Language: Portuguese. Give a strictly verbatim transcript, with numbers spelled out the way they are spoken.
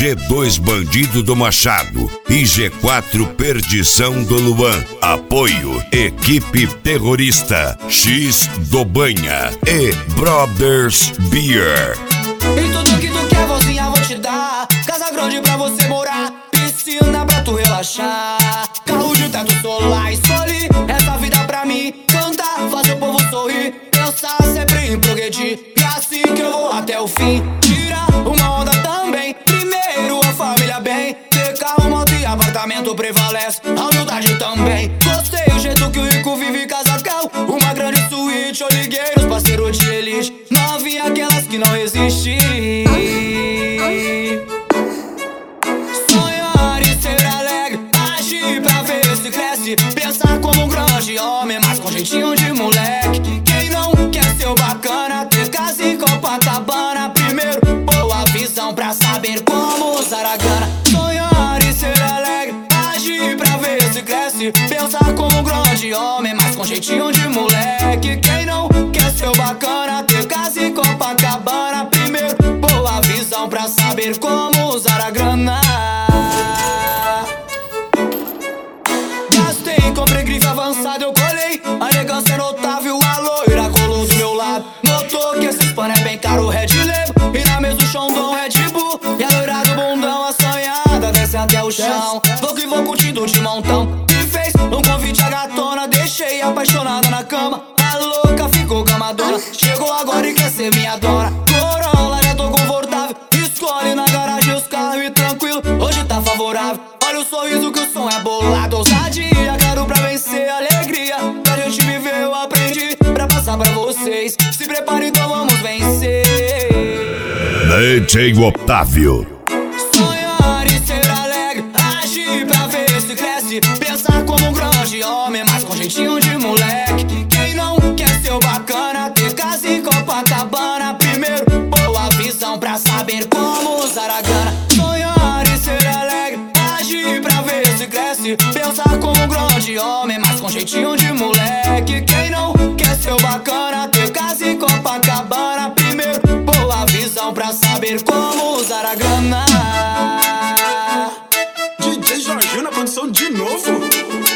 G dois Bandido do Machado e G quatro Perdição do Luan. Apoio Equipe Terrorista, X do Banha e Brothers Beer. E tudo que tu quer, vozinha, vou te dar. Casa grande pra você morar, piscina pra tu relaxar, carro de teto solar e soli. Essa vida pra mim, cantar, fazer o povo sorrir, pensar sempre em progredir. E assim que eu vou até o fim, tirar uma onda também. Primeiro a família bem, ter carro, moto e apartamento prevalece, a humildade também. Gostei o jeito que o rico vive casacão, uma grande suíte, oligueiros, parceiro de elite. Novinha aquelas que não existem. Sonhar e ser alegre, agir pra ver se cresce, pensar como um grande homem, mas com jeitinho de moleque. Quem não quer ser o bacana, ter casa em Copacabana? Primeiro, boa visão pra saber como usar a grana. Sonhar e ser alegre, agir pra ver se cresce, pensar como um grande homem, mas com jeitinho de moleque. Quem não quer ser o bacana, ter casa em Copacabana? Primeiro, boa visão pra saber como usar a grana. Gastei, comprei grife avançado, eu colei, a elegância é notável, a loira colou do meu lado. Notou que esse pano é bem caro, Red Label, e na mesa o chão dom Red Bull. E a loira do bundão assanhada desce até o chão, vou que vou curtindo de montão. Me fez um convite à gatona, deixei apaixonada na cama. A louca ficou gamadona, chegou agora e quer ser minha dona. Corolla, já tô confortável, escolhe na garagem os carros e tranquilo, hoje tá favorável. Olha o sorriso que o som é bolado, ousadia, quero pra vencer, alegria pra gente viver, eu aprendi pra passar pra vocês. Se prepare, então vamos vencer. D J Otávio. Sonhar e ser alegre, agir pra ver se cresce, pensar como um grande homem, mas com jeitinho de moleque. Quem não quer ser o bacana, ter casa em Copacabana? Primeiro, boa visão pra saber como usar a grana. Sonhar e ser alegre, agir pra ver se cresce, pensar como um grande homem, mas com jeitinho de moleque. Quem não quer ser o bacana, ter casa em Copacabana? Primeiro, boa visão pra saber como usar a grana. D J Jorginho na produção de novo.